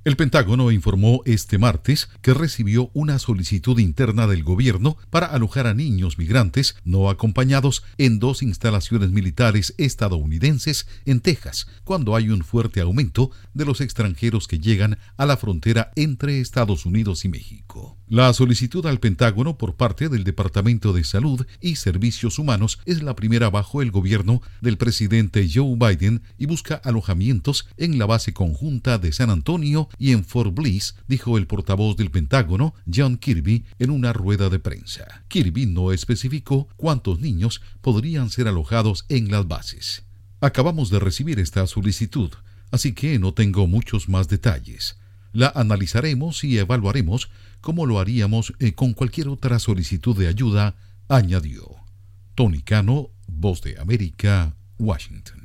El Pentágono informó este martes que recibió una solicitud interna del gobierno para alojar a niños migrantes no acompañados en 2 instalaciones militares estadounidenses en Texas, cuando hay un fuerte aumento de los extranjeros que llegan a la frontera entre Estados Unidos y México. La solicitud al Pentágono por parte del Departamento de Salud y Servicios Humanos es la primera bajo el gobierno del presidente Joe Biden y busca alojamientos en la base conjunta de San Antonio y en Fort Bliss, dijo el portavoz del Pentágono, John Kirby, en una rueda de prensa. Kirby no especificó cuántos niños podrían ser alojados en las bases. Acabamos de recibir esta solicitud, así que no tengo muchos más detalles. La analizaremos y evaluaremos como lo haríamos con cualquier otra solicitud de ayuda, añadió. Tony Cano, Voz de América, Washington.